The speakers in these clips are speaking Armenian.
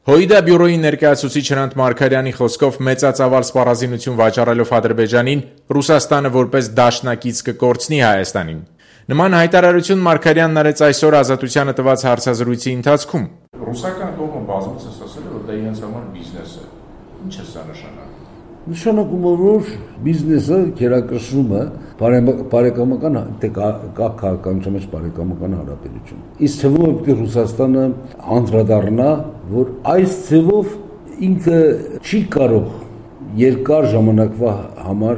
ՀՅԴ բյուրոյի ներկայացուցիչ Հրանտ Մարգարյանի խոսքով մեծածավալ սպառազինություն վաճառելով Ադրբեջանին Ռուսաստանը որպես դաշնակից կկորցնի Հայաստանին։ Նման հայտարարություն Մարգարյանն արեց այսօր Ազատությանը տված հարցազրույցի ընթացքում։ Ռուսական կողմը բազմիցս ասել է, որ դա իրենց համար բիզնես է։ Ինչ է սա նշանակում։ Նշանակում է, որ բիզնեսը գերակշռում է բարեկամական քաղաքականության մեջ բարեկամական հարաբերություն։ Իսկ թվում է, որ Ռուսաստանը անդրադառնա, որ այս ձևով ինքը չի կարող երկար ժամանակվա համար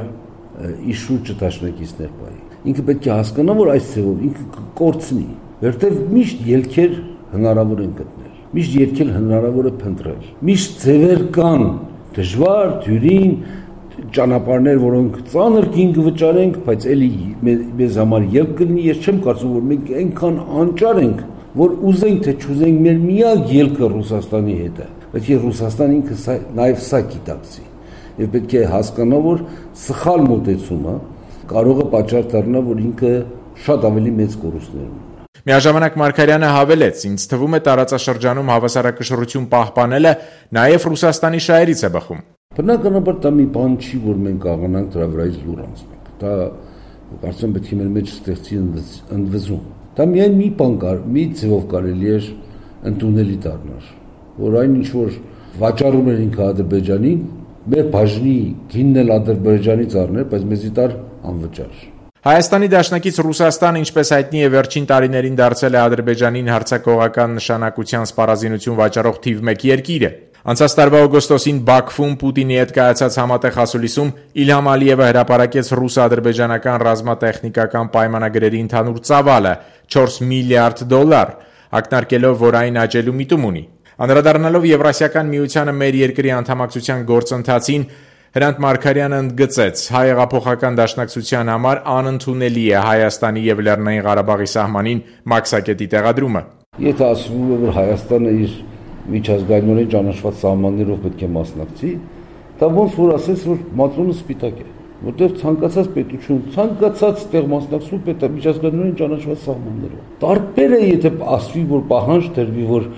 իր շուրջը դաշնակիցներ պահի։ Ինքը պետք է հասկանա, որ այս ձևով ինքը կկորցնի, որտեղ միշտ ելքեր հնարավոր են գտնել, միշտ ելքեր հնարավոր է փնտրել, միշտ ձևեր կան դժվար, դյուրին, ճանապարհներ, որոնք ծանր կին կվճարենք, բայց էլի մեզ համար ելք կլինի, ես չեմ կարծում, որ մենք այնքան անճար ենք, որ ուզենք թե չուզենք, մեր միակ ելքը Ռուսաստանի հետ է, պետք է Ռուսաստան ինքը նաև սա գիտակցի, եւ պետք է հասկանա, որ սխալ մոտեցումը կարող է պատճառ դառնա, որ ինքը շատ ավելի մեծ կորուստներ ունենա։ Միաժամանակ Մարգարյանը հավելեց. ինձ թվում է տարածաշրջանում հավասարակշռություն պահպանելը նաև Ռուսաստանի շահերից է բխում։ Բնականաբար դա մի բան չի, որ մենք կարողանանք դրա վրայից լուր անցնենք։ Դա կարծում պետք է մեր մեջ ստեղծի ընդվզում։ Դա միայն մի բան կար, մի ձևով կարելի էր ընդունելի դառնալ, որ այն ինչ որ վաճառում էր ինքը Ադրբեջանին, մեր բաժնի գինն էլ Ադրբեջանից առներ, բայց մեզի տար անվճար։ Հայաստանի դաշնակից Ռուսաստանը, ինչպես հայտնի է, վերջին տարիներին դարձել է Ադրբեջանին հարձակողական նշանակության սպառազինություն վաճառող թիվ 1 երկիրը։ Անցած տարվա օգոստոսին Բաքվում Պուտինի հետ կայացած համատեղ ասուլիսում Իլհամ Ալիևը հրապարակեց ռուս-ադրբեջանական ռազմատեխնիկական պայմանագրերի ընդհանուր ծավալը $4 միլիարդ, ակնարկելով, որ այն աճելու միտում ունի։ Անդրադառնալով Եվրասիական միությանը մեր երկրի անդամակցության գործընթացին, Հրանտ Մարգարյանը ընդգծեց. հայ-հեղափոխական դաշնակցության համար անընդունելի է Հայաստանի եւ Լեռնային Ղարաբաղի սահմանին մաքսակետի տեղադրումը։ Եթե ասվում է, որ Հայաստանը իր միջազգայինորեն ճանաչված սահմաններով պետք է մասնակցի, դա ոնց որ ասես, որ մածունը սպիտակ է, որտեղ ցանկացած պետություն, ցանկացած տեղ մասնակցում պետք է միջազգայինորեն ճանաչված սահմաններով։ Տարբեր է, եթե ասվի, որ պահանջ դրվի, որ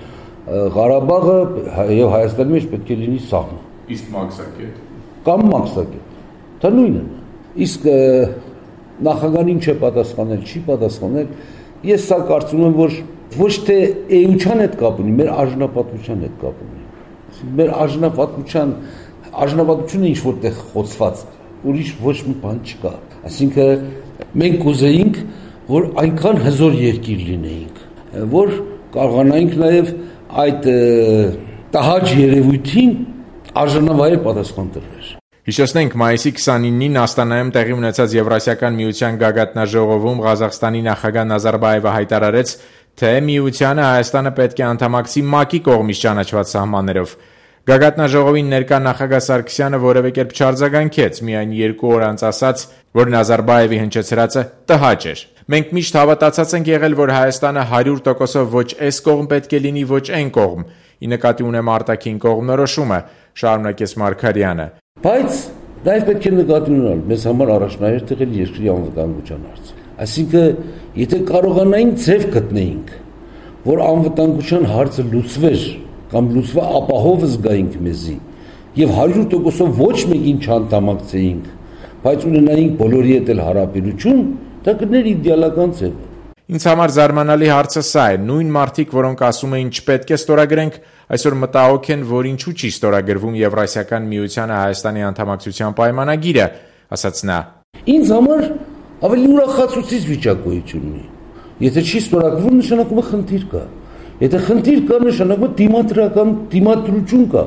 Ղարաբաղը եւ Հայաստանի մեջ պետք է լինի սահման։ Իսկ մաքսակետ կամ մաքսակետ, դա նույնն է։ Իսկ նախագահին ինչ է պատասխանել, չի պատասխանել, ես սա կարծում եմ, որ ոչ թե էության հետ կապ ունի, մեր արժանապատվության հետ կապ ունի։ Մեր արժանապատվությունը ինչ որտեղ խոցված, ուրիշ ոչ մի բան չկա։ Այսինքն մենք կուզեինք, որ այնքան հզոր երկիր լինեինք, որ կարողանայինք նաև այդ տհաճ երևույթին արժանավայել պատասխան տրվեր։ Հիշեցնենք, մայիսի 29-ին Աստանայում տեղի ունեցած Եվրասիական միության գագաթնաժողովում Ղազախստանի նախագահ Նազարբաևը հայտարարեց, թե միությանը Հայաստանը պետք է անդամակցի ՄԱԿ-ի կողմից ճանաչված սահմաններով։ Գագաթնաժողովին ներկա նախագահ Սարգսյանը որևէ կերպ չարձագանքեց, միայն 2 օր անց ասաց, որ Նազարբաևի հնչեցրածը տհաճ էր։ Մենք միշտ հավատացած ենք եղել, որ Հայաստանը 100%-ով ոչ այս կողմ պետք է լինի, ոչ այն կողմ։ Ի նկատի ունեմ արտաքին կողմնորոշումը, շարունակեց Մարգարյանը։ Բայց դա պետք է նկատի ունենալ, մեզ համար առաջնահերթ եղել երկրի անվտանգության հարցը։ Այսինքն, եթե կարողանայինք ձև գտնեինք, որ անվտանգության հարցը լուծվեր կամ լուծվա ապահով զգայինք մեզի եւ 100%-ով ոչ մեկին չանդամակցեինք, բայց ունենայինք բոլորի հետ էլ հարաբերություն, դա կներ իդեալական ձև։ Ինձ համար զարմանալի հարցը սա է. նույն մարդիկ, որոնք ասում էին չպետք է ստորագրենք, այսօր մտահոգ են, որ ինչու չի ստորագրվում Եվրասիական միությանը Հայաստանի անդամակցության պայմանագիրը, ասաց նա։ Ինձ համար ավելի ուրախացուցիչ վիճակություն ունի։ Եթե չի ստորագրվում, նշանակում է խնդիր կա։ Եթե խնդիր կա, նշանակում է դիմադրություն կա։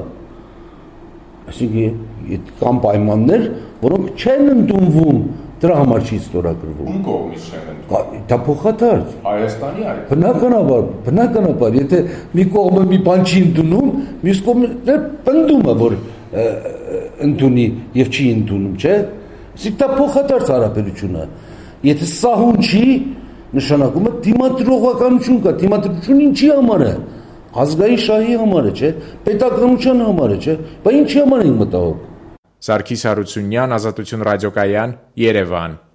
Այսինքն կան պայմաններ, որոնք չեն ընդունվում, դրա համար չի ստորագրվում։ Ում կողմից չեն ընդունում։ Դա փոխադարձ։ Հայաստանի այլ։ Բնականաբար, եթե մի կողմը մի բան չի ընդունում, մյուս կողմը պնդում է, որ ընդունի եւ չի ընդունում, չէ՞։ Իսկ դա փոխադարձ հարաբերություն է։ Եթե սահուն չի, նշանակում է դիմադրողականություն կա։ Դիմադրությունը ինչի համար է։ Ազգային շահի համար է, չէ՞։ Պետականության համար է, չէ՞։ Բայց ինչի համար ենք մտահոգ։ Սարգիս Հարությունյան, Ազատություն ռադիոկայան, Երևան։